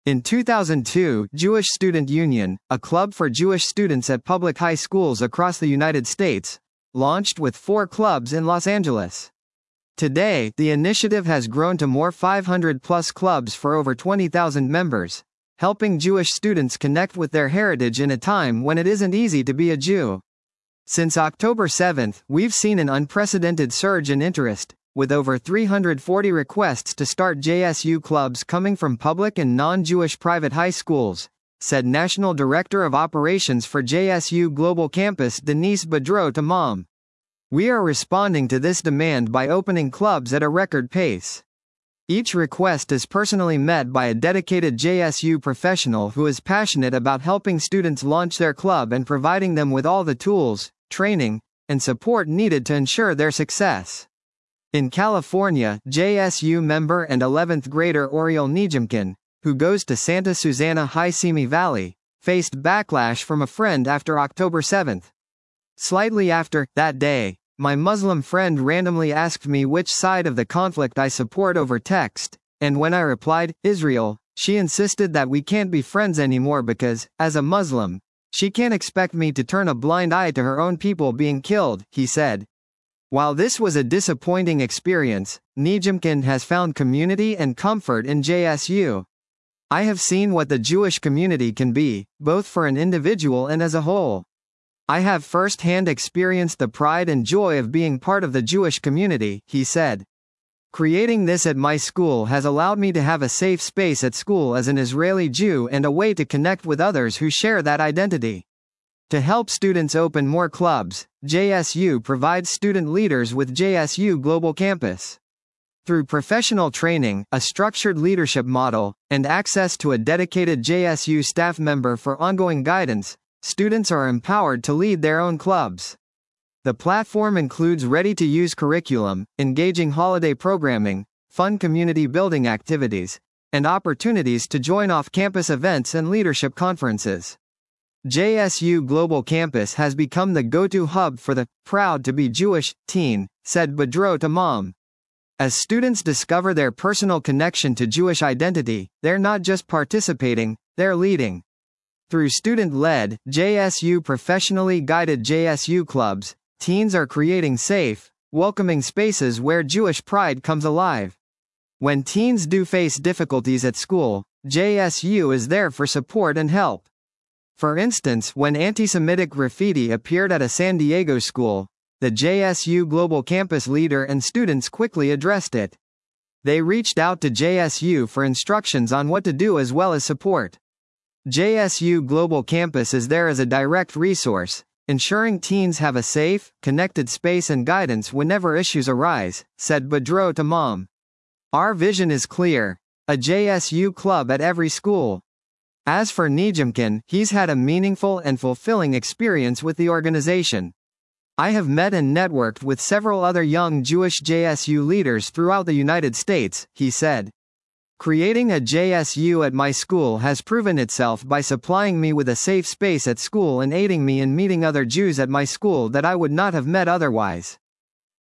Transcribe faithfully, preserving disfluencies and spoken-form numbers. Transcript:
In two thousand two, Jewish Student Union, a club for Jewish students at public high schools across the United States, launched with four clubs in Los Angeles. Today, the initiative has grown to more five hundred plus clubs for over twenty thousand members, helping Jewish students connect with their heritage in a time when it isn't easy to be a Jew. Since October seventh, we've seen an unprecedented surge in interest, with over three hundred forty requests to start J S U clubs coming from public and non-Jewish private high schools, said National Director of Operations for J S U Global Campus Denise Boudreau to Mom. We are responding to this demand by opening clubs at a record pace. Each request is personally met by a dedicated J S U professional who is passionate about helping students launch their club and providing them with all the tools, training, and support needed to ensure their success. In California, J S U member and eleventh grader Oriel Nijimkin, who goes to Santa Susana High Simi Valley, faced backlash from a friend after October seventh. Slightly after that day, my Muslim friend randomly asked me which side of the conflict I support over text, and when I replied, Israel, she insisted that we can't be friends anymore because, as a Muslim, she can't expect me to turn a blind eye to her own people being killed, he said. While this was a disappointing experience, Nijimkin has found community and comfort in J S U. I have seen what the Jewish community can be, both for an individual and as a whole. I have first-hand experienced the pride and joy of being part of the Jewish community, he said. Creating this at my school has allowed me to have a safe space at school as an Israeli Jew and a way to connect with others who share that identity. To help students open more clubs, J S U provides student leaders with J S U Global Campus. Through professional training, a structured leadership model, and access to a dedicated J S U staff member for ongoing guidance, students are empowered to lead their own clubs. The platform includes ready-to-use curriculum, engaging holiday programming, fun community-building activities, and opportunities to join off-campus events and leadership conferences. J S U Global Campus has become the go-to hub for the proud to be Jewish teen, said Boudreau to Mom. As students discover their personal connection to Jewish identity, they're not just participating, they're leading. Through student-led, J S U professionally guided J S U clubs, teens are creating safe, welcoming spaces where Jewish pride comes alive. When teens do face difficulties at school, J S U is there for support and help. For instance, when anti-Semitic graffiti appeared at a San Diego school, the J S U Global Campus leader and students quickly addressed it. They reached out to J S U for instructions on what to do as well as support. J S U Global Campus is there as a direct resource, ensuring teens have a safe, connected space and guidance whenever issues arise, said Boudreau to Mom. Our vision is clear: a J S U club at every school. As for Nijimkin, he's had a meaningful and fulfilling experience with the organization. I have met and networked with several other young Jewish J S U leaders throughout the United States, he said. Creating a J S U at my school has proven itself by supplying me with a safe space at school and aiding me in meeting other Jews at my school that I would not have met otherwise.